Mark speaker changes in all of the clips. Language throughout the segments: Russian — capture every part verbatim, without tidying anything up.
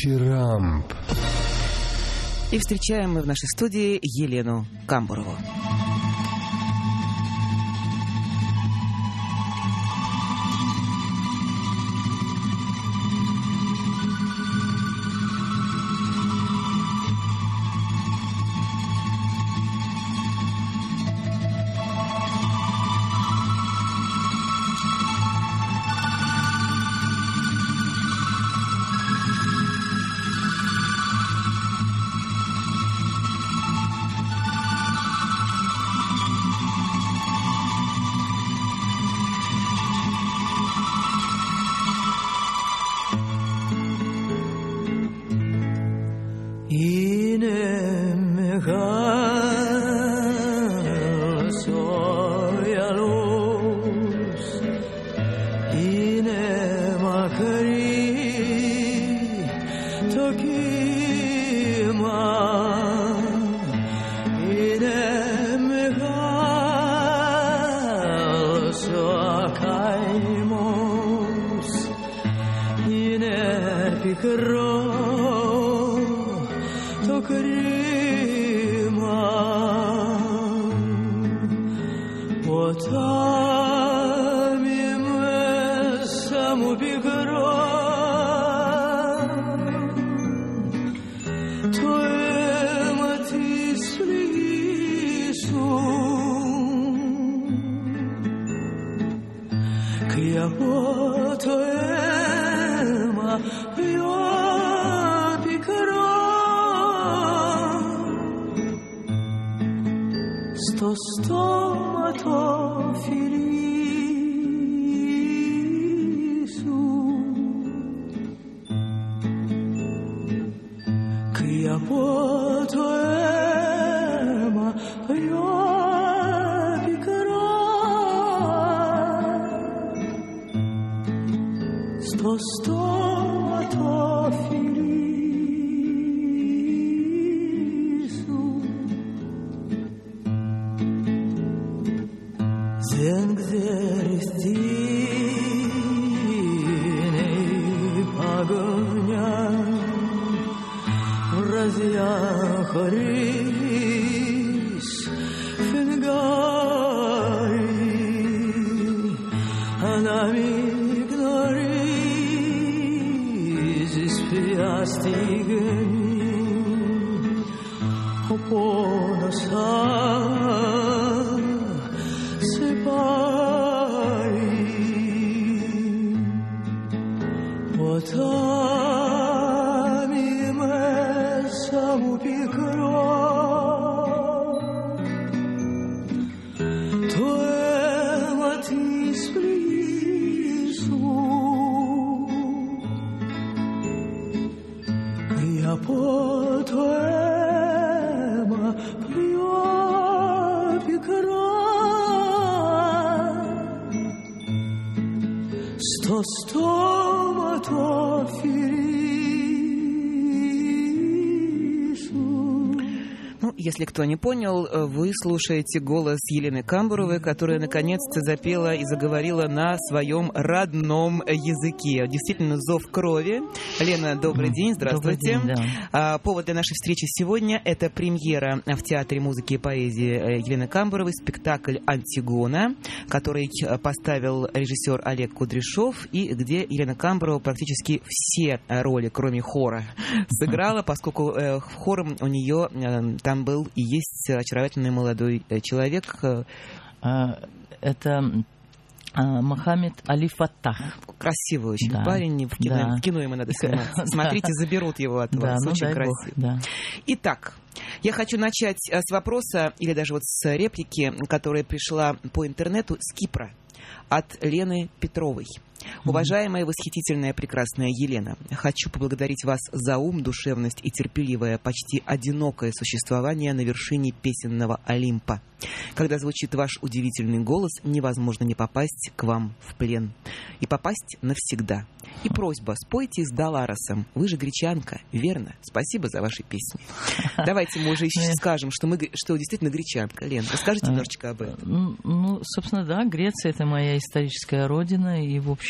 Speaker 1: Дичирамп.
Speaker 2: И встречаем мы в нашей студии Елену Камбурову. Если кто не понял, вы слушаете голос Елены Камбуровой, которая наконец-то запела и заговорила на своем родном языке. Действительно, зов крови. Лена, добрый день, здравствуйте.
Speaker 3: Добрый день, да.
Speaker 2: Повод для нашей встречи сегодня – это премьера в Театре музыки и поэзии Елены Камбуровой, спектакль «Антигона», который поставил режиссер Олег Кудряшов, и где Елена Камбурова практически все роли, кроме хора, сыграла, поскольку хором у нее там был и есть очаровательный молодой человек.
Speaker 3: Это Мохаммед Али Фаттах.
Speaker 2: Красивый очень
Speaker 3: да,
Speaker 2: парень. В кино,
Speaker 3: да.
Speaker 2: в кино ему надо сниматься. Смотрите, заберут его от вас.
Speaker 3: Да,
Speaker 2: очень
Speaker 3: ну,
Speaker 2: красиво.
Speaker 3: Бог, да.
Speaker 2: Итак, я хочу начать с вопроса, или даже вот с реплики, которая пришла по интернету с Кипра от Лены Петровой. Уважаемая, восхитительная, прекрасная Елена, хочу поблагодарить вас за ум, душевность и терпеливое, почти одинокое существование на вершине песенного Олимпа. Когда звучит ваш удивительный голос, невозможно не попасть к вам в плен. И попасть навсегда. И просьба, спойте с Даларосом. Вы же гречанка, верно? Спасибо за ваши песни. Давайте мы уже еще скажем, что мы что действительно гречанка. Лен, расскажите немножечко об этом.
Speaker 3: Ну, собственно, да, Греция — это моя историческая родина, и, в общем,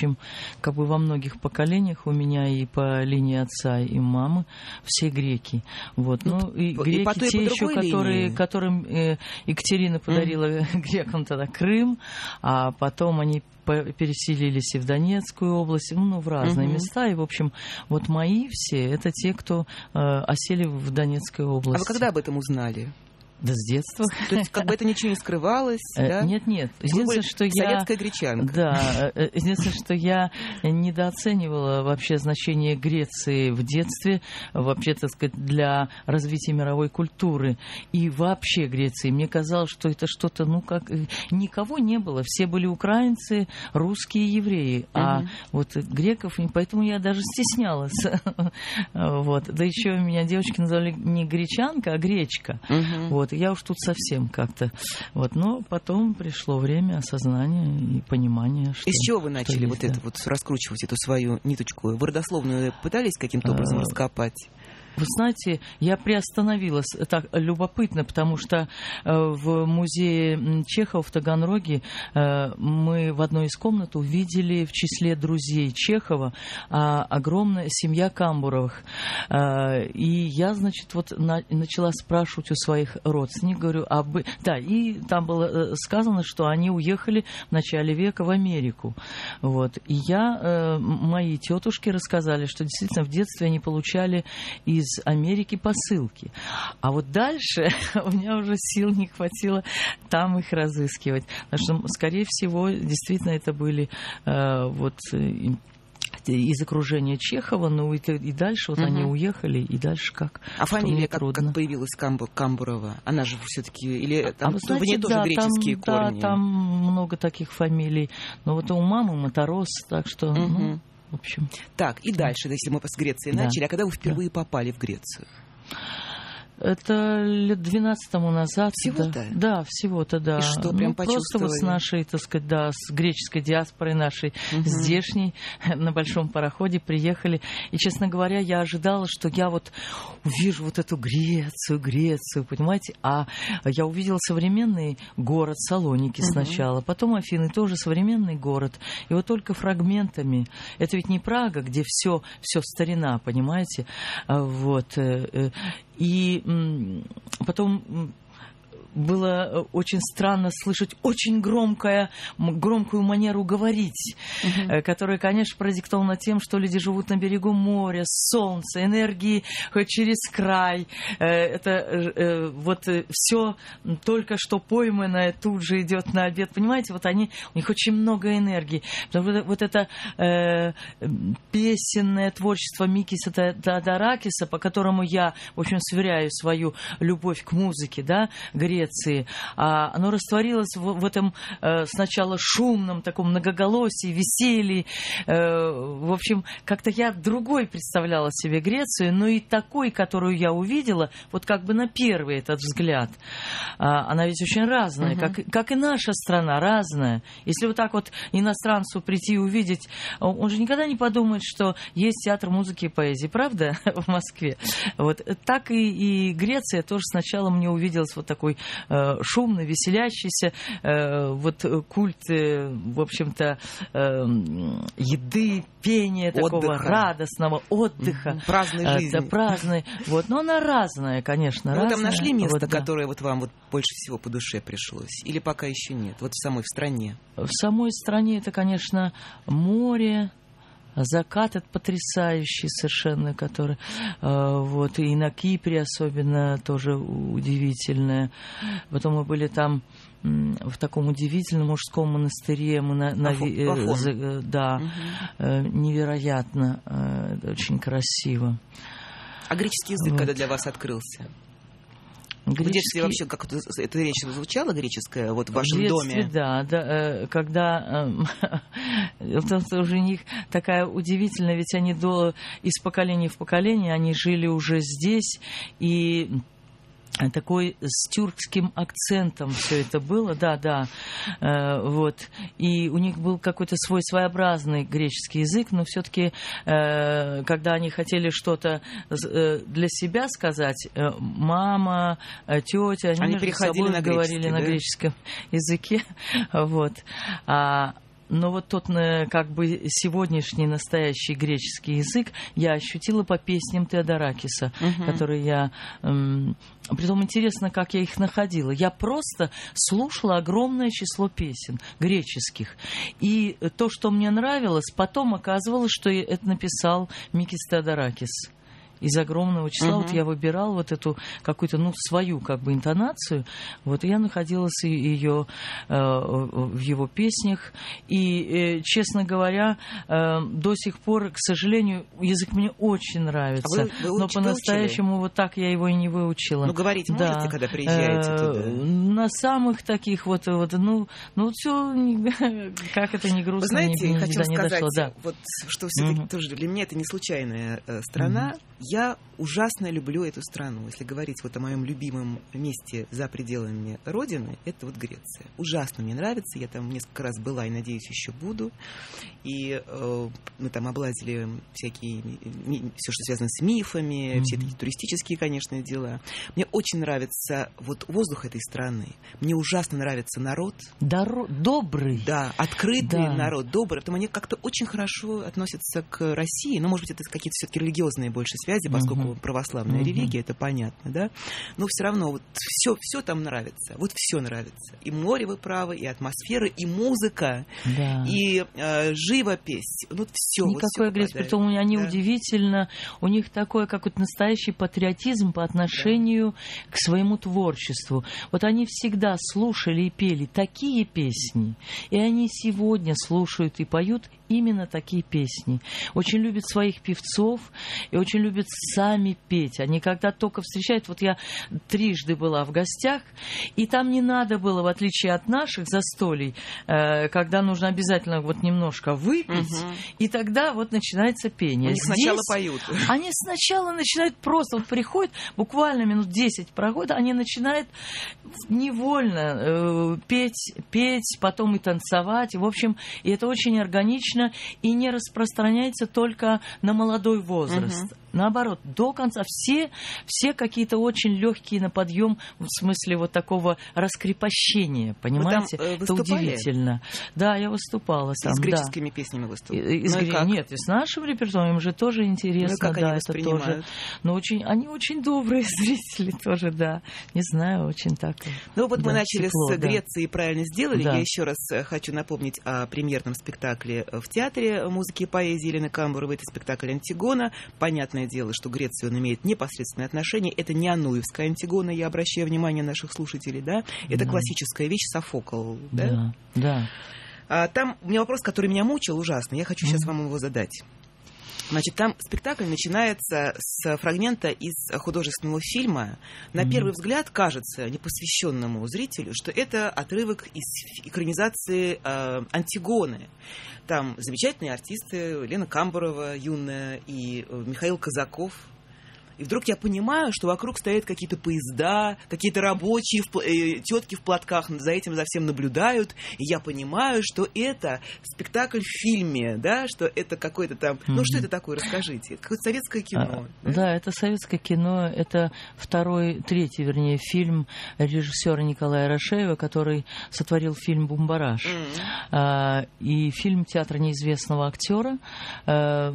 Speaker 3: общем, как бы во многих поколениях у меня и по линии отца, и мамы все греки. Вот. Ну, ну и, и греки по той, те по еще, которые, которым э, Екатерина подарила mm-hmm. грекам тогда Крым, а потом они переселились и в Донецкую область, ну, в разные угу. места. И, в общем, вот мои все, это те, кто э, осели в Донецкой области.
Speaker 2: А вы когда об этом узнали?
Speaker 3: Да с детства.
Speaker 2: То есть как бы это ничего не скрывалось, да?
Speaker 3: Нет, нет. Единственное, что я...
Speaker 2: Советская гречанка.
Speaker 3: Да. Единственное, что я недооценивала вообще значение Греции в детстве, вообще, так сказать, для развития мировой культуры и вообще Греции. Мне казалось, что это что-то, ну, как... Никого не было. Все были украинцы, русские, евреи. А угу. вот греков... Поэтому я даже стеснялась. Вот. Да еще меня девочки называли не гречанка, а гречка. Угу. Вот. Я уж тут совсем как-то. Вот. Но потом пришло время осознания и понимания, что...
Speaker 2: Из чего вы начали вот это вот раскручивать эту свою ниточку? Вы родословную пытались каким-то образом раскопать?
Speaker 3: Вы знаете, я приостановилась. Так любопытно, потому что в музее Чехова в Таганроге мы в одной из комнат увидели в числе друзей Чехова огромная семья Камбуровых. И я, значит, вот начала спрашивать у своих родственников, говорю, а бы... да, и там было сказано, что они уехали в начале века в Америку. Вот. И я, мои тетушки рассказали, что действительно в детстве они получали из из Америки посылки. А вот дальше у меня уже сил не хватило там их разыскивать. Потому что, скорее всего, действительно это были э, вот... из окружения Чехова, ну и, и дальше вот угу. они уехали, и дальше как.
Speaker 2: А фамилия как, как появилась Камбу, Камбурова? Она же все-таки, или там а, знаете, в ней тоже да, греческие
Speaker 3: там,
Speaker 2: корни?
Speaker 3: Да, там много таких фамилий. Но вот у мамы Моторос, так что... Угу. Ну, в общем.
Speaker 2: Так, и дальше, если мы с Греции да. начали, а когда вы впервые да. попали в Грецию?
Speaker 3: Это лет двенадцать тому назад.
Speaker 2: Всего-то?
Speaker 3: Да, да, всего-то, да.
Speaker 2: И что, прям ну, почувствовали?
Speaker 3: Просто вот с нашей, так сказать, да, с греческой диаспорой нашей, угу. здешней, на большом пароходе приехали. И, честно говоря, я ожидала, что я вот увижу вот эту Грецию, Грецию, понимаете? А я увидела современный город Салоники угу. сначала, потом Афины, тоже современный город. И вот только фрагментами. Это ведь не Прага, где все, все старина, понимаете? Вот. И потом было очень странно слышать очень громкое, громкую манеру говорить, uh-huh. которая, конечно, продиктована тем, что люди живут на берегу моря, солнца, энергии через край. Это вот все только что пойманное тут же идет на обед. Понимаете, вот они, у них очень много энергии. Вот это э, песенное творчество Микиса Теодоракиса, по которому я, в общем, сверяю свою любовь к музыке, да, Греции, а оно растворилось в, в этом э, сначала шумном таком многоголосии, веселье. Э, в общем, как-то я другой представляла себе Грецию, но и такой, которую я увидела, вот как бы на первый этот взгляд. А, она ведь очень разная, uh-huh. как, как и наша страна разная. Если вот так вот иностранцу прийти и увидеть, он же никогда не подумает, что есть театр музыки и поэзии, правда, в Москве. Вот так и, и Греция тоже сначала мне увиделась вот такой шумный, веселящийся, вот культ, в общем-то, еды, пения, отдыха. Такого радостного отдыха.
Speaker 2: Праздной жизни.
Speaker 3: Да, праздной. Вот. Но она разная, конечно,
Speaker 2: Вы
Speaker 3: разная.
Speaker 2: там нашли место,
Speaker 3: вот, да.
Speaker 2: которое вот вам вот больше всего по душе пришлось? Или пока еще нет? Вот в самой в стране?
Speaker 3: В самой стране это, конечно, море, закат этот потрясающий совершенно, который вот, и на Кипре особенно тоже удивительное. Потом мы были там в таком удивительном мужском монастыре. Мы на, на,
Speaker 2: э,
Speaker 3: да, угу. невероятно, очень красиво.
Speaker 2: А греческий язык вот. Когда для вас открылся? Греческий... В детстве вообще как-то эта речь звучала греческая вот в вашем
Speaker 3: в детстве,
Speaker 2: доме?
Speaker 3: Да, да, когда это уже у них такая удивительная, ведь они до из поколения в поколение они жили уже здесь и такой с тюркским акцентом все это было, да, да, э, вот. И у них был какой-то свой своеобразный греческий язык, но все-таки, э, когда они хотели что-то э, для себя сказать, э, мама, э, тетя, они, они между собой
Speaker 2: на
Speaker 3: говорили
Speaker 2: да?
Speaker 3: на греческом языке, вот. А, но вот тот как бы сегодняшний настоящий греческий язык я ощутила по песням Теодоракиса, uh-huh. которые я... Эм, притом интересно, как я их находила. Я просто слушала огромное число песен греческих. И то, что мне нравилось, потом оказывалось, что это написал Микис Теодоракис. Из огромного числа uh-huh. вот я выбирала вот эту какую-то, ну, свою как бы интонацию, вот, и я находилась ее э, в его песнях, и, э, честно говоря, э, до сих пор, к сожалению, язык мне очень нравится, а вы, вы но по-настоящему вот так я его и не выучила.
Speaker 2: Ну, говорить да. можете, когда приезжаете э, туда?
Speaker 3: На самых таких вот, вот ну, ну, вот все, как это не грустно,
Speaker 2: вы знаете,
Speaker 3: ни,
Speaker 2: хочу
Speaker 3: не
Speaker 2: сказать,
Speaker 3: дошло, да.
Speaker 2: вот, что все-таки uh-huh. тоже для меня это не случайная э, страна. Uh-huh. Я ужасно люблю эту страну. Если говорить вот о моем любимом месте за пределами Родины, это вот Греция. Ужасно мне нравится. Я там несколько раз была и, надеюсь, еще буду. И э, мы там облазили всякие, ми, все, что связано с мифами, mm-hmm. все такие туристические, конечно, дела. Мне очень нравится вот воздух этой страны. Мне ужасно нравится народ.
Speaker 3: Доро- добрый.
Speaker 2: Да, открытый
Speaker 3: да.
Speaker 2: народ, добрый. Потому они как-то очень хорошо относятся к России. Но, может быть, это какие-то все-таки религиозные больше связи, поскольку uh-huh. православная uh-huh. религия, это понятно, да? Но все равно вот все, все там нравится. Вот все нравится. И море, вы правы, и атмосфера, и музыка,
Speaker 3: да.
Speaker 2: и э, живопись. Вот все.
Speaker 3: Никакой
Speaker 2: вот
Speaker 3: агрессии. Притом они да. удивительно, у них такой какой-то настоящий патриотизм по отношению да. к своему творчеству. Вот они всегда слушали и пели такие песни, и они сегодня слушают и поют именно такие песни. Очень любят своих певцов и очень любят сами петь. Они когда только встречают... Вот я трижды была в гостях, и там не надо было, в отличие от наших застолий, э, когда нужно обязательно вот немножко выпить, угу. и тогда вот начинается пение.
Speaker 2: Они
Speaker 3: Здесь
Speaker 2: сначала поют.
Speaker 3: Они сначала начинают просто... Вот приходят, буквально минут десять проходит, они начинают невольно э, петь, петь, потом и танцевать. В общем, и это очень органично и не распространяется только на молодой возраст. Uh-huh. Наоборот, до конца все, все какие-то очень легкие на подъем, в смысле вот такого раскрепощения, понимаете?
Speaker 2: Вы там, э,
Speaker 3: это удивительно. Да, я выступала там.
Speaker 2: И с греческими
Speaker 3: да.
Speaker 2: песнями выступали?
Speaker 3: Из,
Speaker 2: ну
Speaker 3: гре... Нет, и с нашим репертуаром же тоже интересно.
Speaker 2: Ну, как
Speaker 3: да,
Speaker 2: они
Speaker 3: это тоже. Но очень, они очень добрые зрители тоже, да. Не знаю, очень так.
Speaker 2: Ну вот да, мы начали
Speaker 3: тепло,
Speaker 2: с Греции, да. правильно сделали.
Speaker 3: Да.
Speaker 2: Я еще раз хочу напомнить о премьерном спектакле в Театре музыки и поэзии Елены Камбуровой. Это спектакль «Антигона». Понятное дело, что Греция он имеет непосредственное отношение. Это не Ануевская Антигона, я обращаю внимание наших слушателей, да? Это да. классическая вещь, Софокл, да?
Speaker 3: Да, да.
Speaker 2: А, там у меня вопрос, который меня мучил ужасно. Я хочу mm-hmm. сейчас вам его задать. Значит, там спектакль начинается с фрагмента из художественного фильма. На mm-hmm. первый взгляд кажется непосвященному зрителю, что это отрывок из экранизации э, «Антигоны». Там замечательные артисты, Лена Камбурова, юная, и Михаил Казаков. И вдруг я понимаю, что вокруг стоят какие-то поезда, какие-то рабочие, э, тетки в платках за этим, за всем наблюдают. И я понимаю, что это спектакль в фильме, да, что это какой-то там... Mm-hmm. Ну, что это такое, расскажите. Какое-то советское кино.
Speaker 3: А, да? да, это советское кино. Это второй, третий, вернее, фильм режиссера Николая Рашеева, который сотворил фильм «Бумбараш». Mm-hmm. А, и фильм «Театр неизвестного актера». А,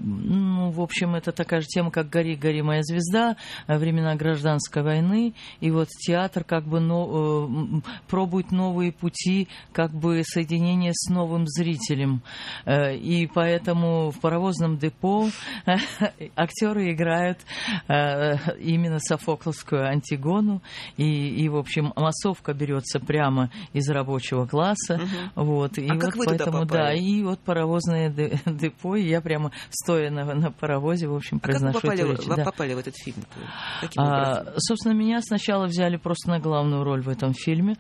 Speaker 3: ну, в общем, это такая же тема, как «Гори, гори, моя звезда», времена гражданской войны, и вот театр как бы но, э, пробует новые пути как бы соединения с новым зрителем. Э, и поэтому в паровозном депо э, актеры играют э, именно софокловскую Антигону, и, и, в общем, массовка берется прямо из рабочего класса. Угу. Вот, и
Speaker 2: а
Speaker 3: вот
Speaker 2: как вы
Speaker 3: поэтому,
Speaker 2: туда попали?
Speaker 3: Да, и вот паровозное депо, и я прямо стоя на, на паровозе, в общем,
Speaker 2: а
Speaker 3: произношу
Speaker 2: как вы попали,
Speaker 3: эту речь. Да.
Speaker 2: попали в этот фильм? Каким
Speaker 3: а, собственно, меня сначала взяли просто на главную роль в этом фильме.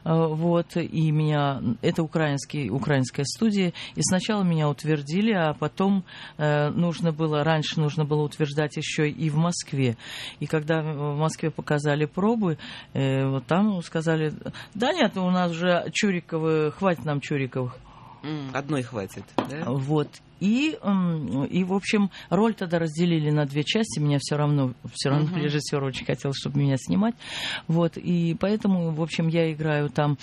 Speaker 3: Вот, и меня... Это украинский, украинская студия. И сначала меня утвердили, а потом э, нужно было... Раньше нужно было утверждать еще и в Москве. И когда в Москве показали пробы, э, вот там сказали, да нет, у нас же Чуриковы, хватит нам Чуриковых.
Speaker 2: Одной хватит, да?
Speaker 3: Вот. И, и, в общем, роль тогда разделили на две части. Меня все равно, все равно uh-huh. режиссер очень хотел, чтобы меня снимать. Вот, и поэтому, в общем, я играю там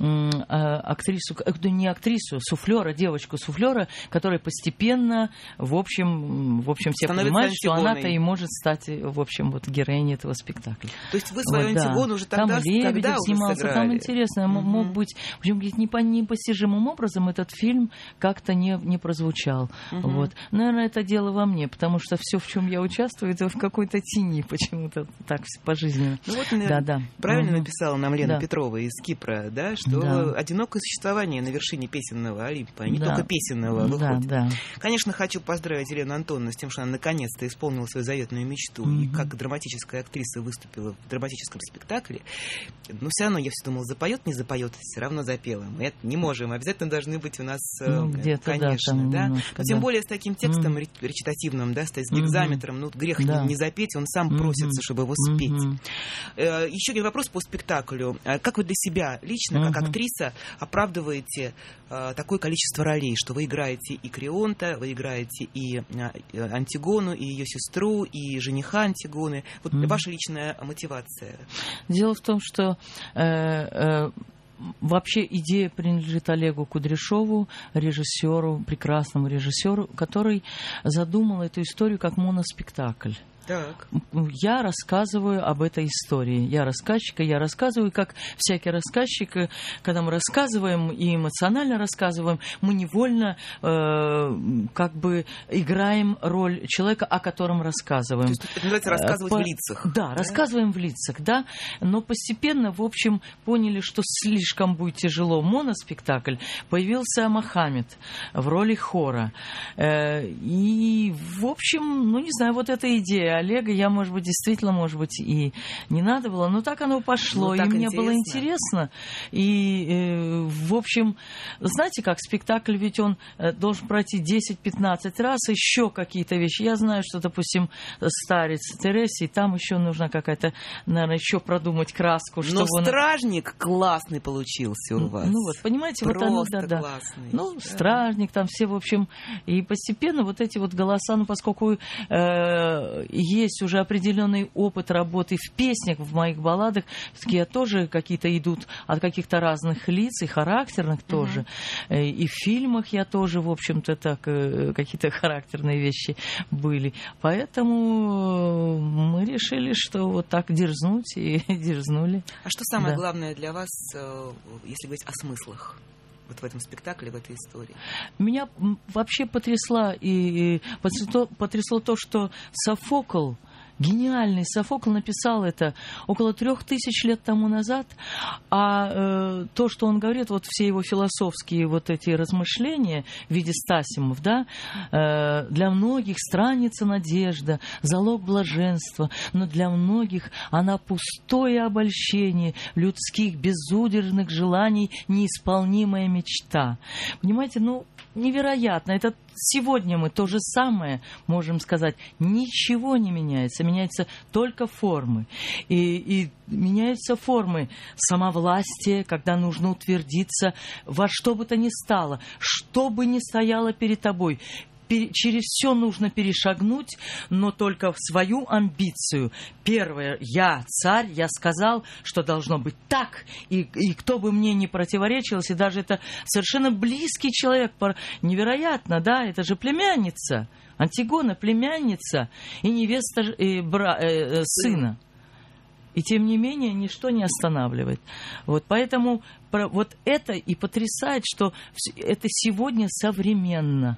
Speaker 3: актрису, не актрису, суфлера, девочку-суфлера, которая постепенно, в общем, в общем, все становится понимают, Антигоной. Что она-то и может стать, в общем, вот героиней этого спектакля.
Speaker 2: То есть вы свою вот, Антигону да. уже тогда,
Speaker 3: там Лебедев
Speaker 2: когда
Speaker 3: снимался,
Speaker 2: уже
Speaker 3: там интересно, угу. мог быть, в общем, непостижимым образом этот фильм как-то не, не прозвучал. Угу. Вот. Наверное, это дело во мне, потому что все, в чем я участвую, это в какой-то тени почему-то так пожизненно.
Speaker 2: Ну вот, да, да. правильно угу. написала нам Лена да. Петрова из Кипра, да, что да. одинокое существование на вершине песенного Олимпа, не да. только песенного выходит. Да, да. Конечно, хочу поздравить Елену Антоновну с тем, что она наконец-то исполнила свою заветную мечту угу. и как драматическая актриса выступила в драматическом спектакле. Но все равно я все думала, запоет, не запоет, все равно запела. Мы это не можем, обязательно должны быть у нас, ну, конечно, да. Немножко, но тем да. более с таким текстом mm. речитативным, да, с гекзаметром, mm-hmm. ну грех да. не, не запеть, он сам mm-hmm. просится, чтобы его спеть. Mm-hmm. Еще один вопрос по спектаклю. Как вы для себя лично, mm-hmm. как актриса, оправдываете такое количество ролей, что вы играете и Крионта, вы играете и Антигону, и ее сестру, и жениха Антигоны. Вот mm-hmm. ваша личная мотивация.
Speaker 3: Дело в том, что э, э, вообще идея принадлежит Олегу Кудряшову, режиссеру, прекрасному режиссеру, который задумал эту историю как моноспектакль. Так. Я рассказываю об этой истории. Я рассказчик, я рассказываю, как всякий рассказчик, когда мы рассказываем и эмоционально рассказываем, мы невольно э, как бы играем роль человека, о котором рассказываем. То есть
Speaker 2: это называется рассказывать По... в лицах.
Speaker 3: Да, да, рассказываем в лицах, да. Но постепенно, в общем, поняли, что слишком будет тяжело моноспектакль. Появился Мохаммед в роли хора. Э, и, в общем, ну, не знаю, вот эта идея Олега, я, может быть, действительно, может быть, и не надо было, но так оно пошло, ну, и мне интересно. было интересно. И, э, в общем, знаете как, спектакль ведь он должен пройти десять-пятнадцать раз, еще какие-то вещи. Я знаю, что, допустим, «Старец Тересии», там еще нужно какая-то, наверное, еще продумать краску.
Speaker 2: Но «Стражник» он... классный получился у вас.
Speaker 3: Ну вот, понимаете,
Speaker 2: просто
Speaker 3: вот оно, да, да.
Speaker 2: классный.
Speaker 3: Ну, да. «Стражник», там все, в общем, и постепенно вот эти вот голоса, ну, поскольку э, есть уже определенный опыт работы в песнях, в моих балладах, все-таки я тоже какие-то идут от каких-то разных лиц, и характерных тоже. Uh-huh. И в фильмах я тоже, в общем-то, так, какие-то характерные вещи были. Поэтому мы решили, что вот так дерзнуть, и дерзнули.
Speaker 2: А что самое да. главное для вас, если говорить о смыслах? Вот в этом спектакле, в этой истории?
Speaker 3: Меня вообще потрясло, и потрясло, потрясло то, что Софокл, гениальный Софокл, написал это около трех тысяч лет тому назад, а э, то, что он говорит, вот все его философские вот эти размышления в виде стасимов, да, э, для многих странница надежда, залог блаженства, но для многих она пустое обольщение людских безудержных желаний, неисполнимая мечта. Понимаете, ну, невероятно. Это сегодня мы то же самое можем сказать. Ничего не меняется. Меняются только формы. И, и меняются формы самовластия, когда нужно утвердиться во что бы то ни стало, что бы ни стояло перед тобой. Через все нужно перешагнуть, но только в свою амбицию. Первое, я царь, я сказал, что должно быть так, и, и кто бы мне не противоречил, и даже это совершенно близкий человек, невероятно, да, это же племянница, Антигона племянница и невеста и бра, э, сына. И тем не менее ничто не останавливает. Вот поэтому вот это и потрясает, что это сегодня современно.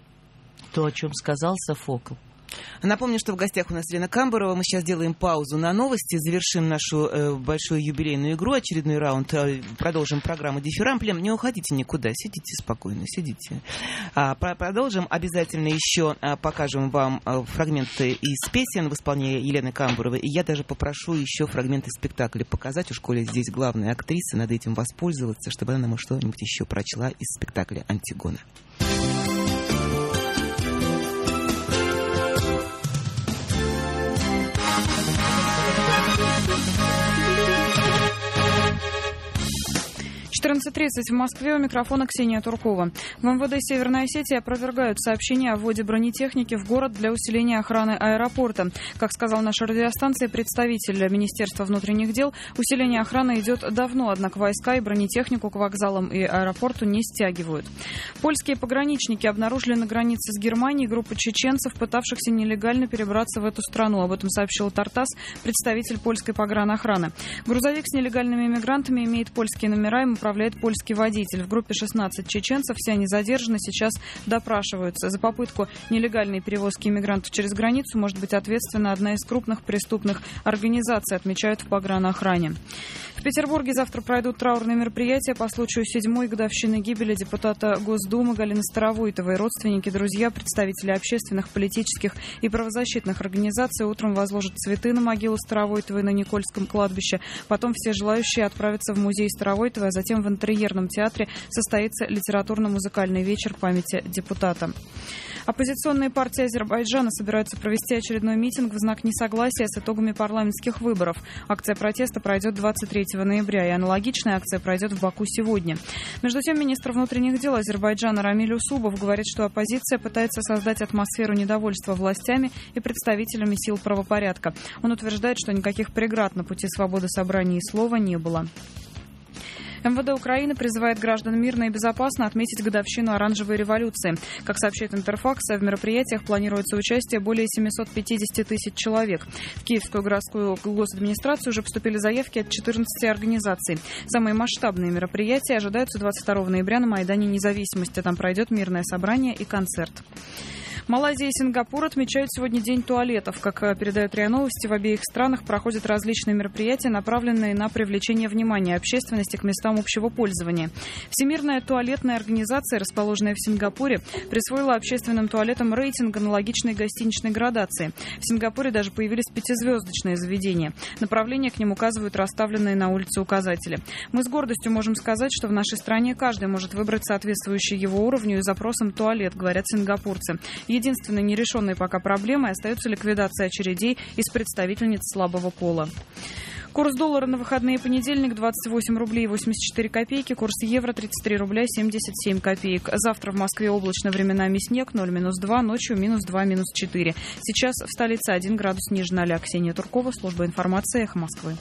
Speaker 3: То, о чем сказал Софокл.
Speaker 2: Напомню, что в гостях у нас Елена Камбурова. Мы сейчас делаем паузу на новости, завершим нашу э, большую юбилейную игру, очередной раунд, э, продолжим программу «Дифирамплем». Не уходите никуда, сидите спокойно, сидите. А, про- продолжим. Обязательно еще а, покажем вам а, фрагменты из песен в исполнении Елены Камбуровой. И я даже попрошу еще фрагменты спектакля показать. У школы здесь главная актриса, надо этим воспользоваться, чтобы она нам что-нибудь еще прочла из спектакля «Антигона».
Speaker 1: четырнадцать тридцать в Москве. У микрофона Ксения Туркова. В МВД Северной Осетии опровергают сообщение о вводе бронетехники в город для усиления охраны аэропорта. Как сказал наша радиостанция представитель Министерства внутренних дел, усиление охраны идет давно, однако войска и бронетехнику к вокзалам и аэропорту не стягивают. Польские пограничники обнаружили на границе с Германией группу чеченцев, пытавшихся нелегально перебраться в эту страну. Об этом сообщил Тартас, представитель польской погранохраны. Грузовик с нелегальными иммигрантами имеет польские номера, им управляет польский водитель. В группе шестнадцать чеченцев, все они задержаны, сейчас допрашиваются. За попытку нелегальной перевозки иммигрантов через границу может быть ответственна одна из крупных преступных организаций, отмечают в погранохране. В Петербурге завтра пройдут траурные мероприятия по случаю седьмой годовщины гибели депутата Госдумы Галины Старовойтовой. Родственники, друзья, представители общественных, политических и правозащитных организаций утром возложат цветы на могилу Старовойтовой на Никольском кладбище. Потом все желающие отправятся в музей Старовойтовой, а затем в интерьерном театре состоится литературно-музыкальный вечер памяти депутата. Оппозиционные партии Азербайджана собираются провести очередной митинг в знак несогласия с итогами парламентских выборов. Акция протеста пройдет двадцать третьего ноября, и аналогичная акция пройдет в Баку сегодня. Между тем, министр внутренних дел Азербайджана Рамиль Усубов говорит, что оппозиция пытается создать атмосферу недовольства властями и представителями сил правопорядка. Он утверждает, что никаких преград на пути свободы собраний и слова не было. МВД Украины призывает граждан мирно и безопасно отметить годовщину Оранжевой революции. Как сообщает Интерфакс, в мероприятиях планируется участие более семьсот пятьдесят тысяч человек. В Киевскую городскую госадминистрацию уже поступили заявки от четырнадцати организаций. Самые масштабные мероприятия ожидаются двадцать второго ноября на Майдане Независимости. Там пройдет мирное собрание и концерт. Малайзия и Сингапур отмечают сегодня День туалетов. Как передают РИА Новости, в обеих странах проходят различные мероприятия, направленные на привлечение внимания общественности к местам общего пользования. Всемирная туалетная организация, расположенная в Сингапуре, присвоила общественным туалетам рейтинг аналогичной гостиничной градации. В Сингапуре даже появились пятизвездочные заведения. Направления к ним указывают расставленные на улице указатели. Мы с гордостью можем сказать, что в нашей стране каждый может выбрать соответствующий его уровню и запросам туалет, говорят сингапурцы. Единственной нерешенной пока проблемой остается ликвидация очередей из представительниц слабого пола. Курс доллара на выходные понедельник двадцать восемь рублей восемьдесят четыре копейки, курс евро тридцать три рубля семьдесят семь копеек. Завтра в Москве облачно, временами снег, ноль минус два, ночью минус два, минус четыре. Сейчас в столице один градус ниже ноля. Ксения Туркова, служба информации, Эхо Москвы.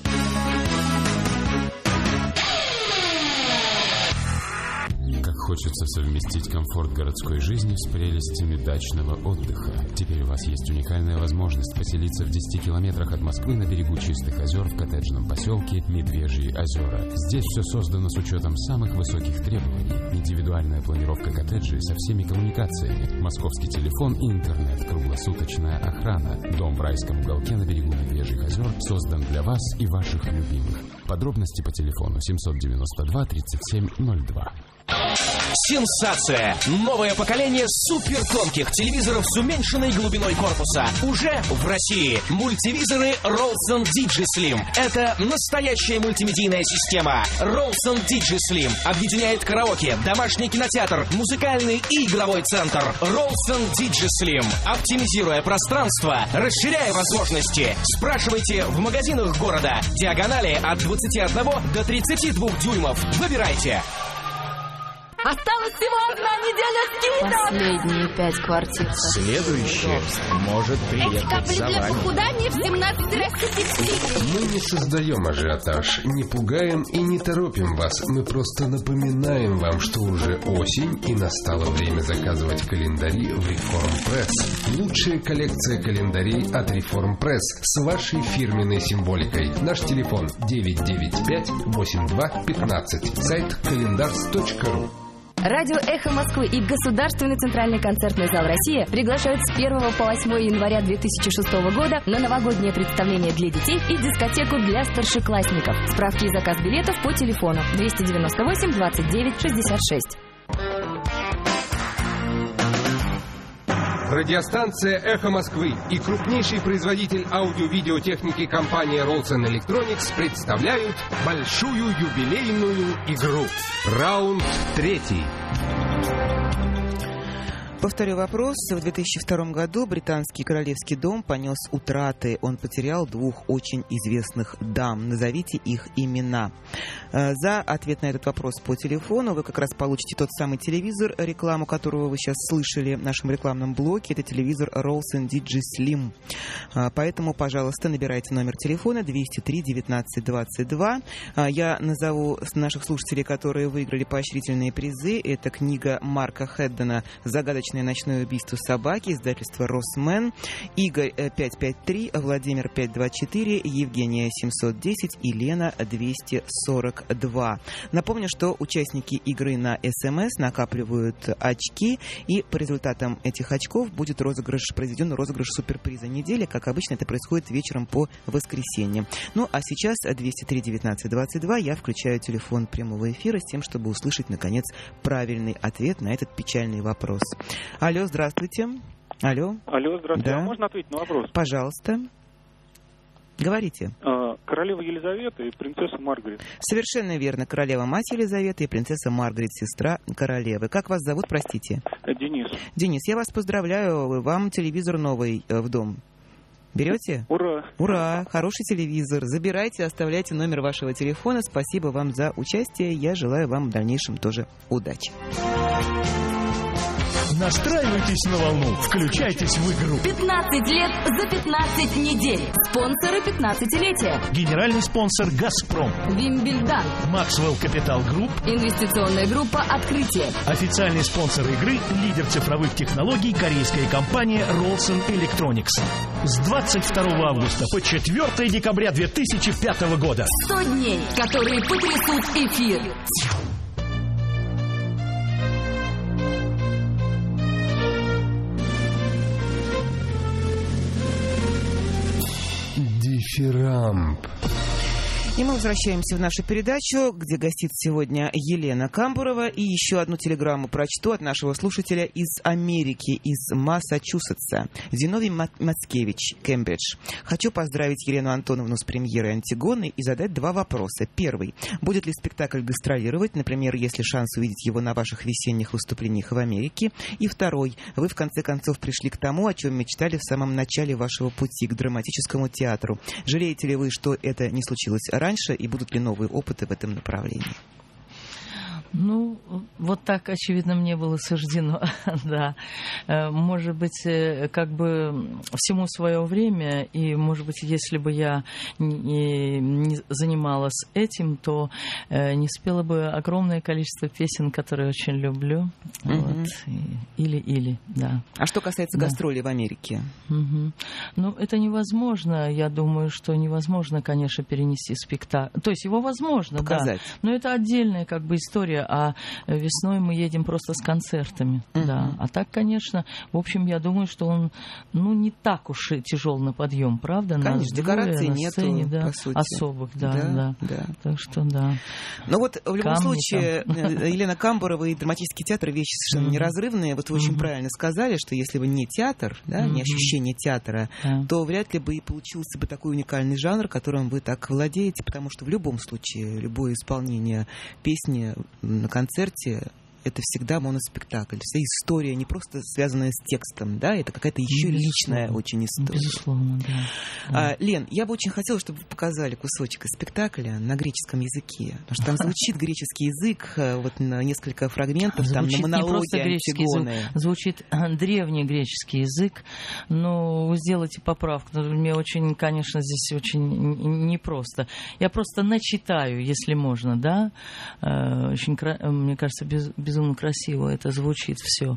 Speaker 4: Хочется совместить комфорт городской жизни с прелестями дачного отдыха. Теперь у вас есть уникальная возможность поселиться в десяти километрах от Москвы на берегу Чистых озер в коттеджном поселке Медвежьи озера. Здесь все создано с учетом самых высоких требований. Индивидуальная планировка коттеджей со всеми коммуникациями, московский телефон и интернет, круглосуточная охрана. Дом в райском уголке на берегу Медвежьих озер создан для вас и ваших любимых. Подробности по телефону семьсот девяносто два тридцать семь ноль два.
Speaker 5: Сенсация! Новое поколение супертонких телевизоров с уменьшенной глубиной корпуса уже в России. Мультивизоры Rolson DigiSlim. Это настоящая мультимедийная система. Rolson DigiSlim объединяет караоке, домашний кинотеатр, музыкальный и игровой центр. Rolson DigiSlim. Оптимизируя пространство, расширяя возможности. Спрашивайте в магазинах города. Диагонали от двадцати одного до тридцати двух дюймов. Выбирайте.
Speaker 6: Осталась всего одна неделя скидок.
Speaker 7: Последние пять квартир.
Speaker 8: Следующее может приехать за
Speaker 6: для
Speaker 8: вами.
Speaker 6: похудания в семнадцать раз.
Speaker 9: Мы не создаем ажиотаж, не пугаем и не торопим вас. Мы просто напоминаем вам, что уже осень и настало время заказывать календари в Reform Press. Лучшая коллекция календарей от Reform Press с вашей фирменной символикой. Наш телефон девять девять пять восемь два пятнадцать. Сайт календарс точка ру.
Speaker 7: Радио «Эхо Москвы» и Государственный центральный концертный зал «Россия» приглашают с первого по восьмое января две тысячи шестого года на новогоднее представление для детей и дискотеку для старшеклассников. Справки и заказ билетов по телефону двести девяносто восемь двадцать девять шестьдесят шесть.
Speaker 9: Радиостанция «Эхо Москвы» и крупнейший производитель аудио-видеотехники компания Rolson Electronics представляют большую юбилейную игру. Раунд третий.
Speaker 2: Повторю вопрос. В две тысячи втором году британский королевский дом понес утраты. Он потерял двух очень известных дам. Назовите их имена. За ответ на этот вопрос по телефону вы как раз получите тот самый телевизор, рекламу которого вы сейчас слышали в нашем рекламном блоке. Это телевизор Ralston Digislim. Поэтому, пожалуйста, набирайте номер телефона двести три девятнадцать двадцать два. Я назову наших слушателей, которые выиграли поощрительные призы. Это книга Марка Хэддена «Загадочная ночное убийство собаки», издательство «Росмен», Игорь пятьсот пятьдесят три, Владимир пятьсот двадцать четыре, Евгения семьсот десять и Лена двести сорок два. Напомню, что участники игры на СМС накапливают очки, и по результатам этих очков будет розыгрыш, произведен розыгрыш суперприза недели. Как обычно, это происходит вечером по воскресеньям. Ну, а сейчас двести три девятнадцать двадцать два я включаю телефон прямого эфира с тем, чтобы услышать, наконец, правильный ответ на этот печальный вопрос. Алло, здравствуйте. Алло.
Speaker 10: Алло, здравствуйте.
Speaker 2: Да.
Speaker 10: А можно ответить на вопрос?
Speaker 2: Пожалуйста. Говорите.
Speaker 10: Королева Елизавета и принцесса Маргарет.
Speaker 2: Совершенно верно. Королева мать Елизавета и принцесса Маргарет, сестра королевы. Как вас зовут, простите?
Speaker 10: Денис.
Speaker 2: Денис, я вас поздравляю. Вам телевизор новый в дом. Берете?
Speaker 10: Ура!
Speaker 2: Ура! Хороший телевизор. Забирайте, оставляйте номер вашего телефона. Спасибо вам за участие. Я желаю вам в дальнейшем тоже удачи.
Speaker 11: Настраивайтесь на волну, включайтесь в игру.
Speaker 7: пятнадцать лет за пятнадцать недель. Спонсоры пятнадцатилетия.
Speaker 11: Генеральный спонсор «Газпром».
Speaker 7: Вимбельдан.
Speaker 11: Максвелл Капитал Групп.
Speaker 7: Инвестиционная группа «Открытие».
Speaker 11: Официальный спонсор игры – лидер цифровых технологий корейская компания Ralston Electronics. С двадцать второго августа по четвёртого декабря две тысячи пятого года.
Speaker 7: сто дней, которые потрясут эфир.
Speaker 9: Дифирамб.
Speaker 2: И мы возвращаемся в нашу передачу, где гостит сегодня Елена Камбурова. И еще одну телеграмму прочту от нашего слушателя из Америки, из Массачусетса. Зиновий Мацкевич, Кембридж. Хочу поздравить Елену Антоновну с премьерой «Антигоны» и задать два вопроса. Первый. Будет ли спектакль гастролировать, например, есть ли шанс увидеть его на ваших весенних выступлениях в Америке? И второй. Вы, в конце концов, пришли к тому, о чем мечтали в самом начале вашего пути, к драматическому театру. Жалеете ли вы, что это не случилось раньше? Раньше, и будут ли новые опыты в этом направлении?
Speaker 3: Ну, вот так, очевидно, мне было суждено, да. Может быть, как бы всему свое время, и, может быть, если бы я не, не занималась этим, то не спела бы огромное количество песен, которые очень люблю. Угу. Вот. Или-или, да.
Speaker 2: А что касается да. гастролей в Америке?
Speaker 3: Угу. Ну, это невозможно. Я думаю, что невозможно, конечно, перенести спектакль. То есть его возможно,
Speaker 2: показать.
Speaker 3: Да. Но это отдельная как бы история. А весной мы едем просто с концертами. Uh-huh. Да. А так, конечно, в общем, я думаю, что он ну, не так уж и тяжел на подъем, правда?
Speaker 2: Конечно, декораций нету,
Speaker 3: да,
Speaker 2: по сути.
Speaker 3: Особых, да,
Speaker 2: да,
Speaker 3: да.
Speaker 2: да.
Speaker 3: Так что, да.
Speaker 2: Ну вот, в любом
Speaker 3: Камни
Speaker 2: случае,
Speaker 3: там.
Speaker 2: Елена Камбурова и драматический театр — вещи совершенно uh-huh. неразрывные. Вот вы uh-huh. очень правильно сказали, что если бы не театр, да, uh-huh. не ощущение театра, uh-huh. то вряд ли бы и получился бы такой уникальный жанр, которым вы так владеете, потому что в любом случае, любое исполнение песни на концерте — это всегда моноспектакль. Вся история не просто связанная с текстом, да, это какая-то еще Безусловно. личная очень история.
Speaker 3: Безусловно, да.
Speaker 2: А, Лен, я бы очень хотела, чтобы вы показали кусочек из спектакля на греческом языке, потому что там звучит греческий язык, вот на несколько фрагментов,
Speaker 3: звучит
Speaker 2: там на монологе
Speaker 3: Антигоны. Звучит древний греческий язык, но вы сделайте поправку. Мне очень, конечно, здесь очень непросто. Я просто начитаю, если можно, да. Очень, мне кажется, без безумно красиво это звучит все.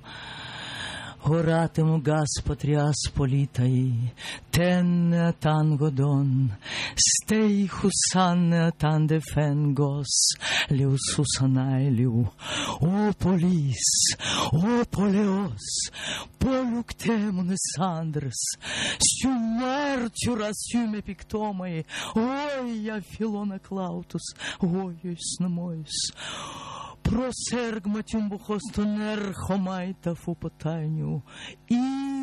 Speaker 3: Horatem gas patrias politai, ten tan godon, stei husan tan defengos, liu susanai liu, o polis, o poleos, poluctemun sandres, sumertiura sume pictomai, oi a filona clautus, oi snamois. Просергматюм бухостонер хомайта фупотайню, и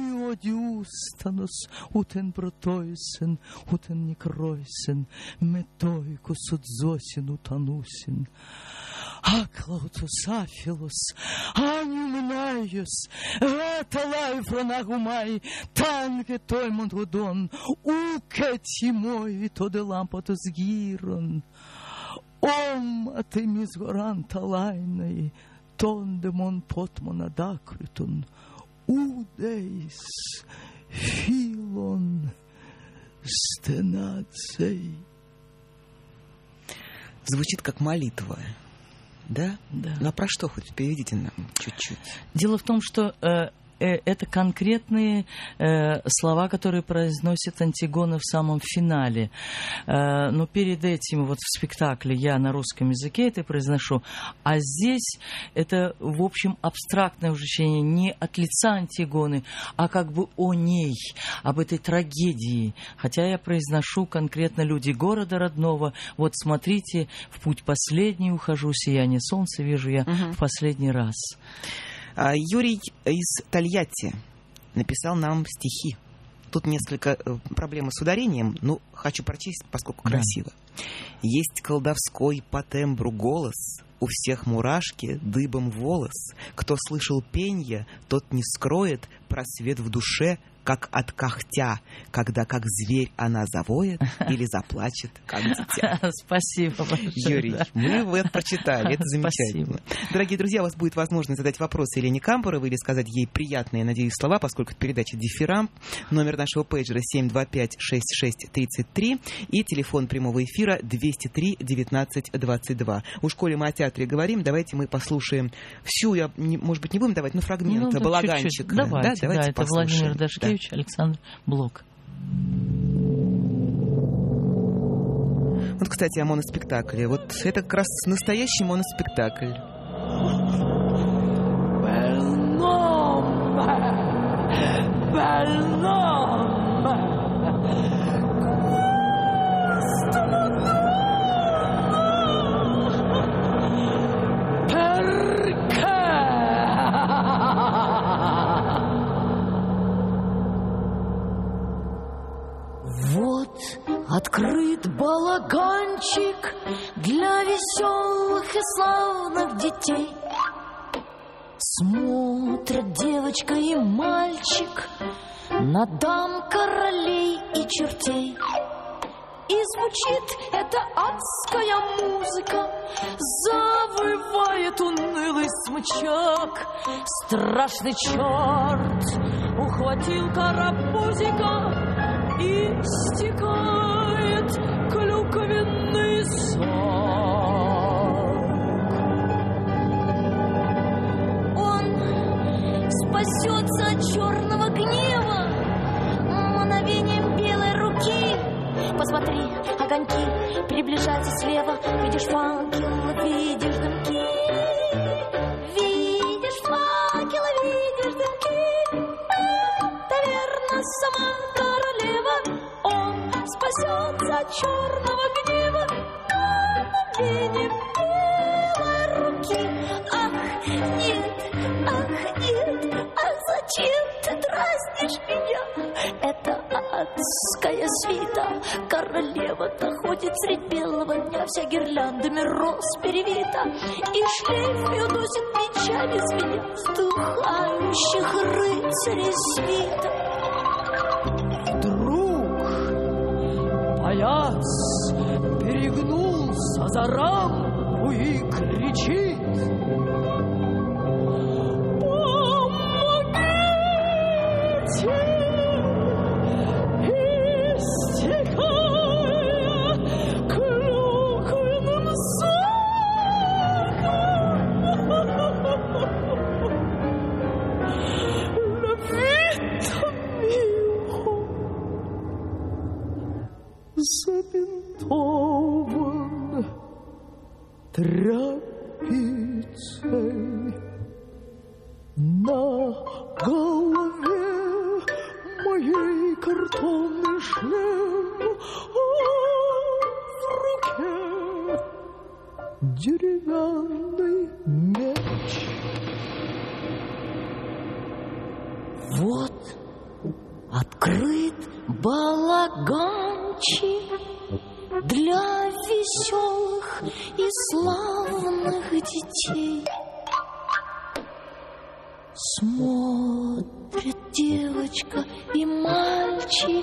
Speaker 3: одиустанус утен протойсен, утен некройсен, метойку судзосин утанусин. Аклаутус афилус, анимнаиус, ваталай фронагумай, танке тоймунд удон, укетимой, то де лампатус гирон. Ом атемизгоран талайной, тон демон потмона дакритун, удейс филон стенацей.
Speaker 2: Звучит как молитва, да?
Speaker 3: Да.
Speaker 2: Ну а про что хоть переведите нам чуть-чуть?
Speaker 3: Дело в том, что э, э, это конкретные э, слова, которые произносит Антигона в самом финале. Э, но перед этим вот в спектакле я на русском языке это произношу, а здесь это, в общем, абстрактное ощущение не от лица Антигоны, а как бы о ней, об этой трагедии. Хотя я произношу конкретно люди города родного. Вот смотрите, в путь последний ухожу, сияние солнца вижу я угу. в последний раз.
Speaker 2: Юрий из Тольятти написал нам стихи. Тут несколько проблем с ударением, но хочу прочесть, поскольку да. красиво. Есть колдовской по тембру голос, у всех мурашки, дыбом волос. Кто слышал пенье, тот не скроет просвет в душе, как от когтя, когда как зверь она завоет или заплачет, как дитя.
Speaker 3: Спасибо большое.
Speaker 2: Юрий, да. мы это прочитали, это замечательно. Спасибо. Дорогие друзья, у вас будет возможность задать вопросы Елене Камбуровой или сказать ей приятные, надеюсь, слова, поскольку это передача «Дифирамб». Номер нашего пейджера семь два пять шесть шесть тридцать три и телефон прямого эфира двести три девятнадцать двадцать два. Уж коли мы о театре говорим, давайте мы послушаем всю, я, не, может быть, не будем давать, но фрагмент ну, да, «Балаганчик».
Speaker 3: Давайте, да, давайте да, это
Speaker 2: послушаем.
Speaker 3: Владимир Дашкевич, да. Александр Блок.
Speaker 2: Вот, кстати, о моноспектакле. Вот это как раз настоящий моноспектакль.
Speaker 12: Открыт балаганчик для веселых и славных детей. Смотрят девочка и мальчик на дам, королей и чертей. И звучит эта адская музыка, завывает унылый смычок. Страшный черт ухватил карапузика и стекает клюквенный сок. Он спасется от черного гнева мгновением белой руки. Посмотри, огоньки приближаются слева. Видишь факел, видишь дымки. Видишь факел, видишь дымки. Это верно сама королева. Он спасется от черного гнева мгновением белой руки. Ах, нет, ах, нет, а зачем ты дразнишь меня? Это адская свита. Королева-то ходит средь белого дня, вся гирляндами роз перевита, и шлейф ее носит мечами звеня вздыхающих рыцарей свита. Вдруг паяц перегнулся за рампу и кричит: «Помогите!» Забинтован тряпицей на голове моей картонный шлем, а в руке деревянный меч. Вот открыт балаганчик для веселых и славных детей. Смотрит девочка и мальчик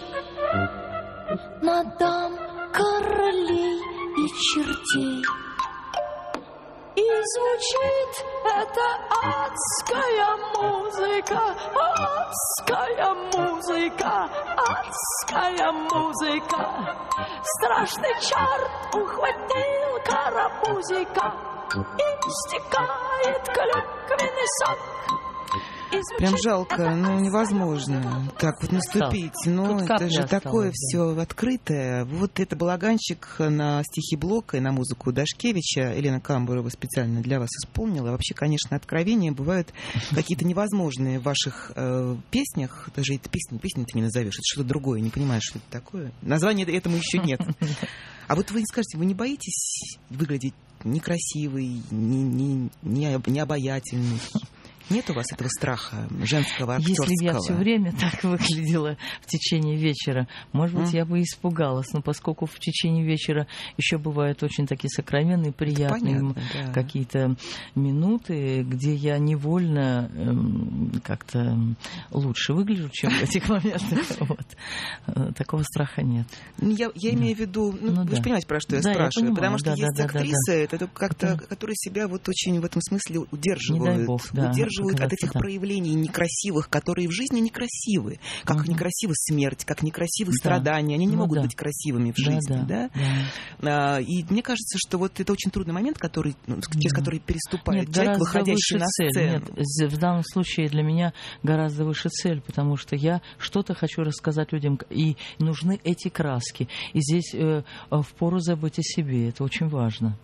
Speaker 12: на дам, королей и чертей. И звучит эта адская музыка, адская музыка, адская музыка. Страшный черт ухватил карапузика, и стекает клюквенный сок.
Speaker 2: Прям жалко, ну невозможно так вот наступить. Ну это же такое все открытое. Вот это балаганчик на стихи Блока и на музыку Дашкевича Елена Камбурова специально для вас исполнила. Вообще, конечно, откровения бывают какие-то невозможные в ваших э, песнях. Даже это песни, песни ты не назовешь, это что-то другое, не понимаешь, что это такое. Названия этому еще нет. А вот вы скажете, вы не боитесь выглядеть некрасивой, не, не, не, необаятельной? Нет у вас этого страха женского, актерского?
Speaker 3: Если бы я все время так выглядела в течение вечера, может быть, mm. я бы испугалась. Но поскольку в течение вечера еще бывают очень такие сокровенные, приятные понятно, да. какие-то минуты, где я невольно эм, как-то лучше выгляжу, чем в этих моментах. Вот. Такого страха нет.
Speaker 2: Я, я имею в виду, ну, ну, вы да. же понимаете, про что я да, спрашиваю, я потому что да, есть да, актрисы, да, да. это как-то, да. которые себя вот очень в этом смысле удерживают. Не дай бог, да. удерживают от этих да. проявлений некрасивых, которые в жизни некрасивы. Как угу. некрасива смерть, как некрасивы да. страдания. Они не ну, могут да. быть красивыми в жизни. Да, да. Да? Да. И мне кажется, что вот это очень трудный момент, который, ну, через да. который переступает Нет, человек, выходящий на сцену.
Speaker 3: Нет, в данном случае для меня гораздо выше цель, потому что я что-то хочу рассказать людям, и нужны эти краски. И здесь э, впору забыть о себе. Это очень важно.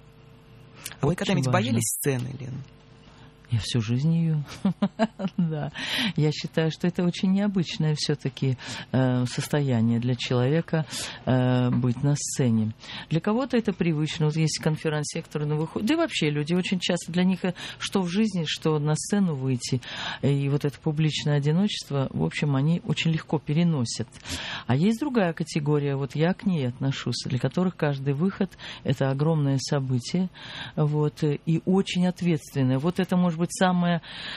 Speaker 2: А вы когда-нибудь боялись сцены, Лена?
Speaker 3: Я всю жизнь ее. Да. Я считаю, что это очень необычное все-таки э, состояние для человека э, быть на сцене. Для кого-то это привычно. Вот есть конференции, которые выходят. Да и вообще люди очень часто для них что в жизни, что на сцену выйти. И вот это публичное одиночество, в общем, они очень легко переносят. А есть другая категория, вот я к ней отношусь, для которых каждый выход – это огромное событие, вот, и очень ответственное. Вот это может быть самое...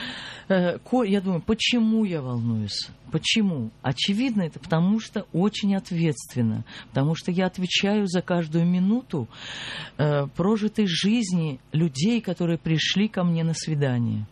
Speaker 3: Я думаю, почему я волнуюсь? Почему? Очевидно, это потому что очень ответственно. Потому что я отвечаю за каждую минуту э, прожитой жизни людей, которые пришли ко мне на свидание.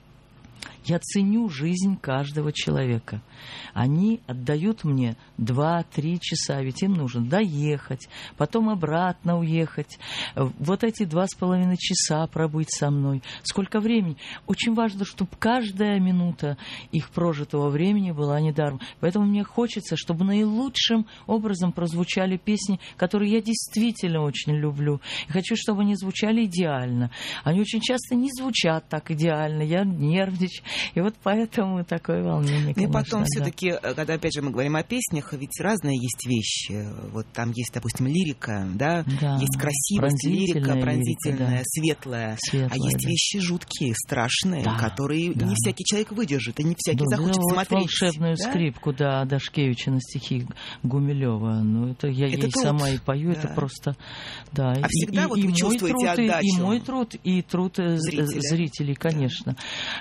Speaker 3: Я ценю жизнь каждого человека. Они отдают мне два-три часа, ведь им нужно доехать, потом обратно уехать. Вот эти два с половиной часа пробыть со мной. Сколько времени? Очень важно, чтобы каждая минута их прожитого времени была недаром. Поэтому мне хочется, чтобы наилучшим образом прозвучали песни, которые я действительно очень люблю. И хочу, чтобы они звучали идеально. Они очень часто не звучат так идеально. Я нервничаю. И вот поэтому такое волнение, конечно.
Speaker 2: И потом
Speaker 3: да.
Speaker 2: все-таки, когда опять же мы говорим о песнях, ведь разные есть вещи. Вот там есть, допустим, лирика, да, да. есть красивость, лирика, пронзительная, лирика, да. светлая. светлая. А есть да. вещи жуткие, страшные, да. которые да. не всякий человек выдержит, и не всякий да, захочет
Speaker 3: да,
Speaker 2: смотреть.
Speaker 3: Вот волшебную да? скрипку, да, Дашкевича на стихи Гумилева. Ну, это я это ей труд. сама и пою, да. это просто... Да.
Speaker 2: А
Speaker 3: и,
Speaker 2: всегда
Speaker 3: и,
Speaker 2: вот
Speaker 3: и
Speaker 2: вы чувствуете
Speaker 3: труд,
Speaker 2: отдачу?
Speaker 3: И мой труд, и труд зрителя. зрителей, конечно.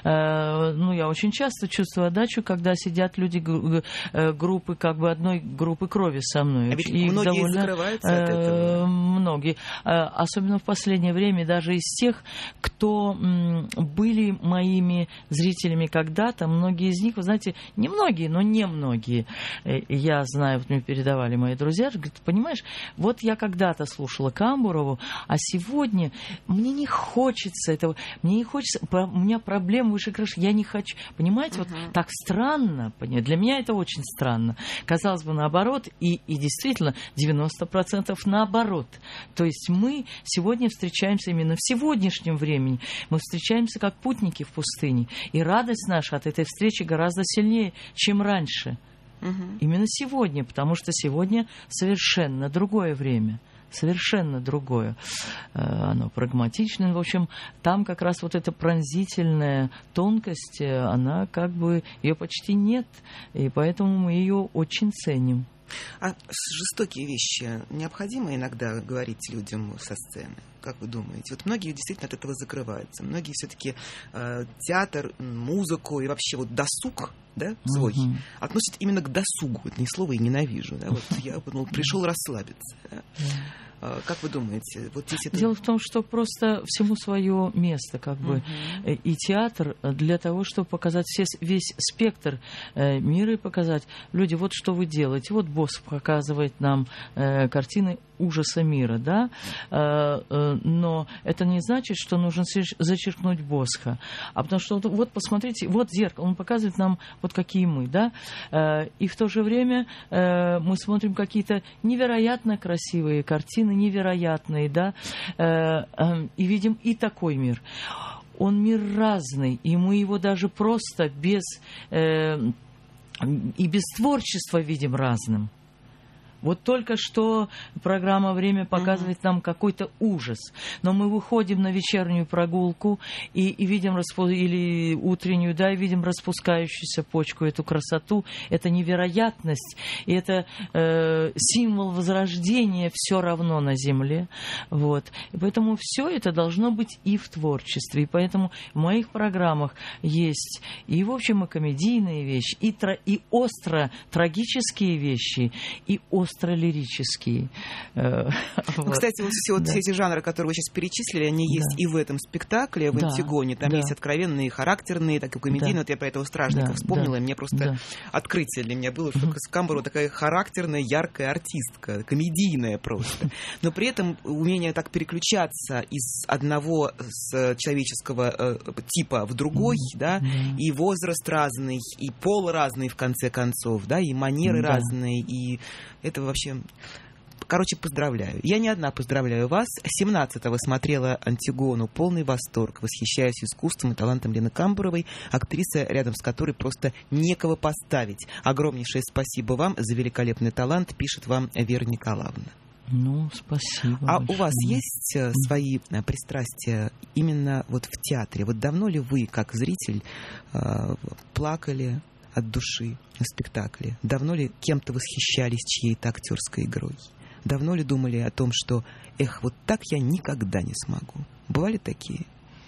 Speaker 3: Да. Ну, я очень часто чувствую отдачу, когда сидят люди, группы, как бы одной группы крови со мной.
Speaker 2: А ведь и многие довольно, закрываются от этого.
Speaker 3: Многие. Особенно в последнее время, даже из тех, кто были моими зрителями когда-то, многие из них, вы знаете, не многие, но не многие. Я знаю, вот мне передавали мои друзья, говорят, понимаешь, вот я когда-то слушала Камбурову, а сегодня мне не хочется этого, мне не хочется, у меня проблема выше крыши, я не хочу. Понимаете, uh-huh. вот так странно. Для меня это очень странно. Казалось бы, наоборот, и, и действительно девяносто процентов наоборот. То есть мы сегодня встречаемся именно в сегодняшнем времени. Мы встречаемся как путники в пустыне. И радость наша от этой встречи гораздо сильнее, чем раньше. Uh-huh. Именно сегодня, потому что сегодня совершенно другое время. Совершенно другое. Оно прагматичное. В общем, там как раз вот эта пронзительная тонкость, она как бы, ее почти нет. И поэтому мы ее очень ценим.
Speaker 2: А жестокие вещи необходимо иногда говорить людям со сцены? Как вы думаете? Вот многие действительно от этого закрываются. Многие все-таки э, театр, музыку и вообще вот досуг, да, свой uh-huh. относят именно к досугу. Это не слово и ненавижу. Да? Вот я ну, пришел расслабиться. Да? Uh-huh. Как вы думаете? Вот здесь это...
Speaker 3: Дело в том, что просто всему свое место, как бы. Uh-huh. И театр для того, чтобы показать все, весь спектр э, мира и показать, люди, вот что вы делаете. Вот босс показывает нам э, картины ужаса мира, да, э, э, но это не значит, что нужно зачеркнуть Босха, а потому что вот посмотрите, вот зеркало, он показывает нам вот какие мы, да, э, и в то же время э, мы смотрим какие-то невероятно красивые картины, невероятные, да, э, э, и видим и такой мир. Он мир разный, и мы его даже просто без э, и без творчества видим разным. Вот только что программа «Время» показывает mm-hmm. нам какой-то ужас. Но мы выходим на вечернюю прогулку и, и видим распу... или утреннюю, да, и видим распускающуюся почку, эту красоту. Это невероятность. И это э, символ возрождения все равно на земле. Вот. И поэтому все это должно быть и в творчестве. И поэтому в моих программах есть и, в общем, и комедийные вещи, и, тра... и остро-трагические вещи, и остро остро-лирические.
Speaker 2: Ну, вот. Кстати, вот все, вот да. все эти жанры, которые вы сейчас перечислили, они да. есть и в этом спектакле, в да. «Антигоне». Там да. есть откровенные, характерные, так и комедийные. Да. Вот я про этого стражника да. вспомнила, да. и мне просто да. открытие для меня было, что mm-hmm. Камбарова такая характерная, яркая артистка, комедийная просто. Но при этом умение так переключаться из одного с человеческого э, типа в другой, mm-hmm. да, mm-hmm. и возраст разный, и пол разный, в конце концов, да, и манеры mm-hmm. разные, и это вообще... Короче, поздравляю. Я не одна поздравляю вас. семнадцатого смотрела «Антигону». Полный восторг. Восхищаюсь искусством и талантом Лены Камбаровой, актриса, рядом с которой просто некого поставить. Огромнейшее спасибо вам за великолепный талант, пишет вам Вера Николаевна.
Speaker 3: Ну, спасибо.
Speaker 2: А большое. У вас есть свои пристрастия именно вот в театре? Вот давно ли вы, как зритель, плакали от души на спектакле? Давно ли кем-то восхищались чьей-то актерской игрой? Давно ли думали о том, что, эх, вот так я никогда не смогу? Бывали такие?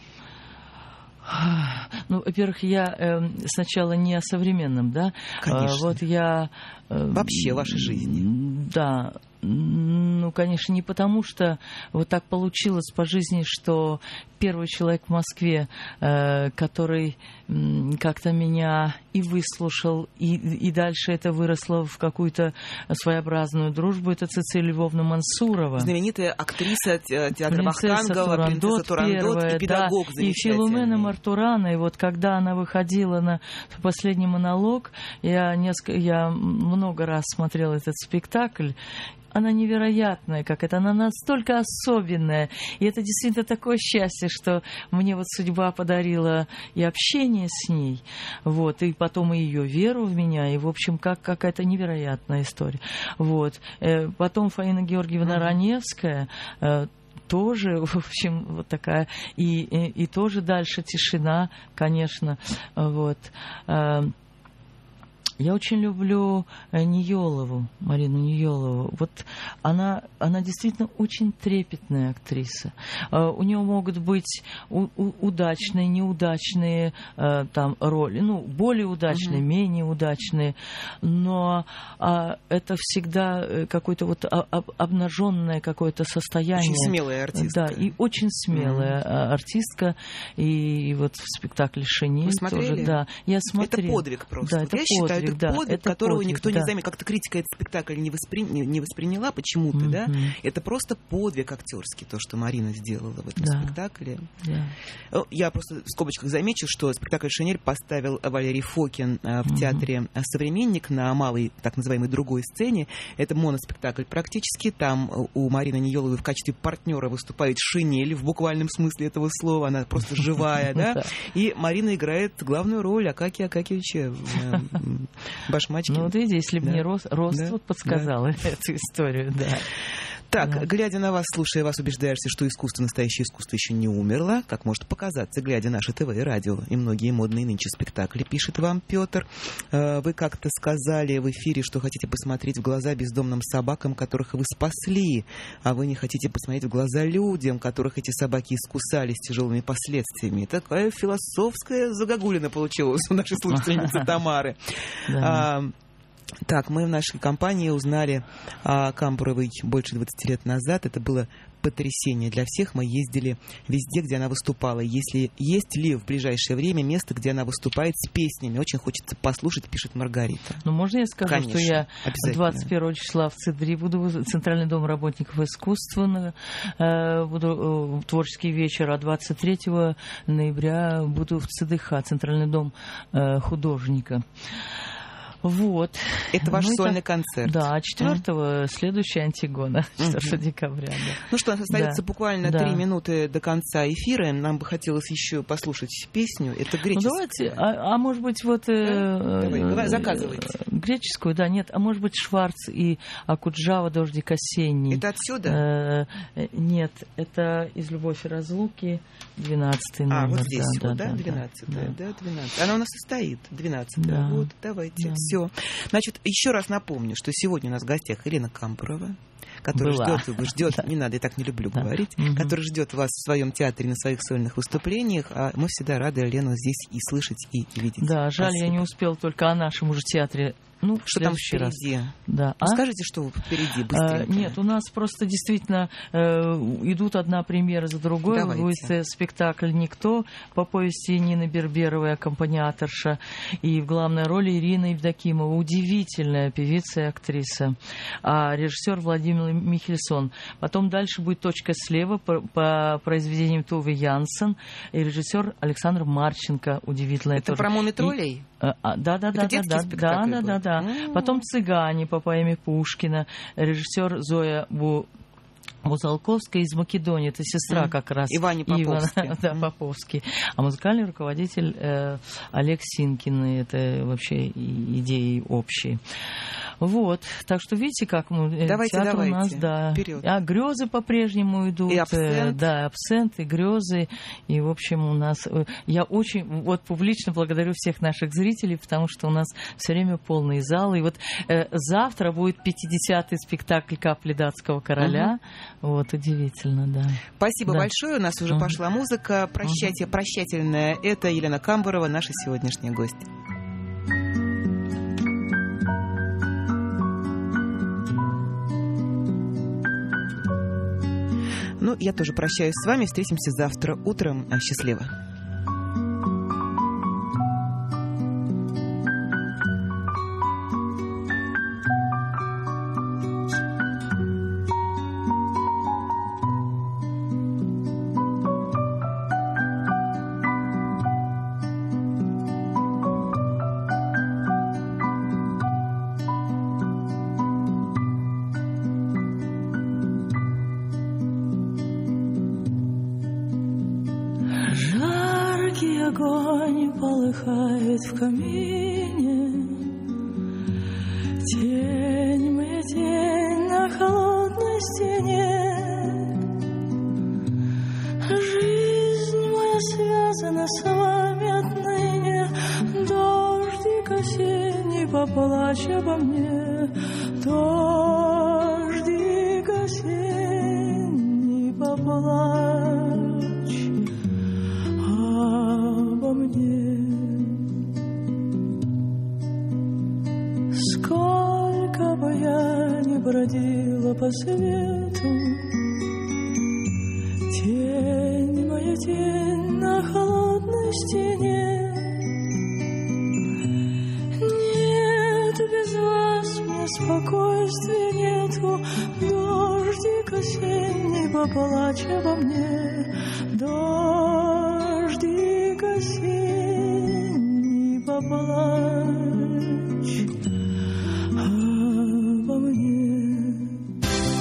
Speaker 3: Ну, во-первых, я э, сначала не о современном, да?
Speaker 2: Конечно.
Speaker 3: А, вот я... Э,
Speaker 2: Вообще вашей жизни.
Speaker 3: Да. Ну, конечно, не потому, что вот так получилось по жизни, что первый человек в Москве, э, который э, как-то меня и выслушал, и, и дальше это выросло в какую-то своеобразную дружбу, это Цицилия Львовна Мансурова.
Speaker 2: Знаменитая актриса театра Вахтангова, принцесса Турандот, первая, и педагог
Speaker 3: да, и Филумена Мартурана. И вот когда она выходила на последний монолог, я, несколько, я много раз смотрела этот спектакль. Она невероятная, как это, она настолько особенная. И это действительно такое счастье, что мне вот судьба подарила и общение с ней, вот, и потом и ее веру в меня, и, в общем, как какая-то невероятная история. Вот. Потом Фаина Георгиевна Раневская, тоже, в общем, вот такая, и, и, и тоже дальше тишина, конечно, вот. Я очень люблю Ниелову, Марину Ниелову. Вот она, она действительно очень трепетная актриса. У нее могут быть у, у, удачные, неудачные там роли, ну, более удачные, угу. менее удачные, но а, это всегда какое-то вот обнаженное какое-то состояние.
Speaker 2: Очень смелая артистка.
Speaker 3: Да, и очень смелая угу. артистка. И вот в спектакле «Шинель» тоже. Да, я смотрела.
Speaker 2: Это подвиг просто.
Speaker 3: Да, это
Speaker 2: я
Speaker 3: подвиг.
Speaker 2: считаю, это
Speaker 3: да,
Speaker 2: подвиг,
Speaker 3: это
Speaker 2: которого
Speaker 3: подвиг,
Speaker 2: никто
Speaker 3: да.
Speaker 2: не заметил. Как-то критика этот спектакль не, воспри... не восприняла почему-то, mm-hmm. да? Это просто подвиг актерский, то, что Марина сделала в этом да. спектакле.
Speaker 3: Да.
Speaker 2: Я просто в скобочках замечу, что спектакль «Шинель» поставил Валерий Фокин в mm-hmm. театре «Современник» на малой, так называемой, другой сцене. Это моноспектакль практически. Там у Марины Ниеловой в качестве партнера выступает Шинель в буквальном смысле этого слова. Она просто живая, да? И Марина играет главную роль Акакия Акакевича Башмачкина.
Speaker 3: Ну, вот видите, если бы да. мне рост, рост да. вот подсказал да. эту историю, да.
Speaker 2: Так,
Speaker 3: Да.
Speaker 2: глядя на вас, слушая вас, убеждаешься, что искусство, настоящее искусство еще не умерло, как может показаться, глядя наше ТВ и радио, и многие модные нынче спектакли, пишет вам Петр. Вы как-то сказали в эфире, что хотите посмотреть в глаза бездомным собакам, которых вы спасли, а вы не хотите посмотреть в глаза людям, которых эти собаки искусали с тяжелыми последствиями. Такая философская загогулина получилась у нашей слушательницы Тамары. Так, мы в нашей компании узнали о Камбуровой больше двадцати лет назад. Это было потрясение для всех. Мы ездили везде, где она выступала. Если есть ли в ближайшее время место, где она выступает с песнями? Очень хочется послушать, пишет Маргарита.
Speaker 3: Ну, можно я скажу,
Speaker 2: Конечно,
Speaker 3: что я
Speaker 2: обязательно.
Speaker 3: двадцать первого числа в ЦИДРИ буду, Центральный дом работников искусства, э, буду э, творческий вечер, а двадцать третьего ноября буду в ЦДХ, Центральный дом э, художника. Вот.
Speaker 2: Это ваш
Speaker 3: ну,
Speaker 2: сольный
Speaker 3: это,
Speaker 2: концерт.
Speaker 3: Да, четвертого mm. следующая Антигона, четвёртого декабря. Да.
Speaker 2: Ну что, у нас остается
Speaker 3: да.
Speaker 2: буквально
Speaker 3: да.
Speaker 2: три минуты до конца эфира. Нам бы хотелось еще послушать песню. Это греческая.
Speaker 3: Ну, давайте, а, а может быть, вот...
Speaker 2: Да?
Speaker 3: Э,
Speaker 2: Давай, заказывайте.
Speaker 3: Греческую, да, нет. А может быть, Шварц и Акуджава «Дождик осенний».
Speaker 2: Это отсюда?
Speaker 3: Э, нет, это из «Любовь и разлуки», двенадцатый номер.
Speaker 2: А, вот здесь
Speaker 3: да,
Speaker 2: вот,
Speaker 3: да,
Speaker 2: да,
Speaker 3: да,
Speaker 2: двенадцатая,
Speaker 3: да.
Speaker 2: да, двенадцатая. Она у нас и стоит, двенадцатая.
Speaker 3: Да.
Speaker 2: Вот, давайте,
Speaker 3: Да.
Speaker 2: все. Значит, еще раз напомню, что сегодня у нас в гостях Елена Камбурова, которая
Speaker 3: Была.
Speaker 2: ждет, ждет, да. не надо, я так не люблю да. говорить,
Speaker 3: угу.
Speaker 2: которая ждет вас в своем театре на своих сольных выступлениях, а мы всегда рады Лену здесь и слышать, и видеть.
Speaker 3: Да, жаль,
Speaker 2: Спасибо.
Speaker 3: я не успела только о нашем уже театре. Ну,
Speaker 2: что там впереди?
Speaker 3: Раз. Да.
Speaker 2: Ну,
Speaker 3: а?
Speaker 2: Скажите, что впереди быстренько.
Speaker 3: А, нет, у нас просто действительно э, идут одна премьера за другой.
Speaker 2: Давайте.
Speaker 3: Будет спектакль «Никто» по повести Нины Берберовой, аккомпаниаторша. И в главной роли Ирина Евдокимова, удивительная певица и актриса. А режиссер Владимир Михельсон. Потом дальше будет «Точка слева» по, по произведениям Туве Янсен. И режиссер Александр Марченко, удивительная.
Speaker 2: Это
Speaker 3: тоже.
Speaker 2: про мумитролей?
Speaker 3: И, а, да, да, да, да, да, да, да, да, да. Mm-hmm. Потом «Цыгане» по поэме Пушкина. Режиссер Зоя Бу... Бузалковская из Македонии, это сестра mm. как раз
Speaker 2: Иване Поповски.
Speaker 3: Ивана, да, Поповски. А музыкальный руководитель э, Олег Синкин, это вообще идеи общие. Вот, так что видите, как мы
Speaker 2: давайте,
Speaker 3: театр
Speaker 2: давайте.
Speaker 3: у нас, да.
Speaker 2: Вперед.
Speaker 3: А грезы по-прежнему идут,
Speaker 2: и абсент.
Speaker 3: да, абсент и грезы, и в общем у нас, я очень вот публично благодарю всех наших зрителей, потому что у нас все время полные залы, и вот э, завтра будет пятидесятый спектакль «Капли датского короля». Угу. Вот, удивительно, да.
Speaker 2: Спасибо
Speaker 3: да.
Speaker 2: большое. У нас уже угу. пошла музыка. Прощайте, угу. прощательная. Это Елена Камбурова, наша сегодняшняя гостья. Ну, я тоже прощаюсь с вами. Встретимся завтра утром. Счастливо.
Speaker 12: Огонь полыхает в камине, тень моя тень на холодной стене. Жизнь моя связана с вами отныне, дождик осенний поплачь обо мне, дождик осенний поплачь обо мне. Сколько бы я ни бродила по свету, тень моя тень на холодной стене. Нет, без вас мне спокойствия нету, дождик осенний поплачь обо мне, дождик осенний поплачь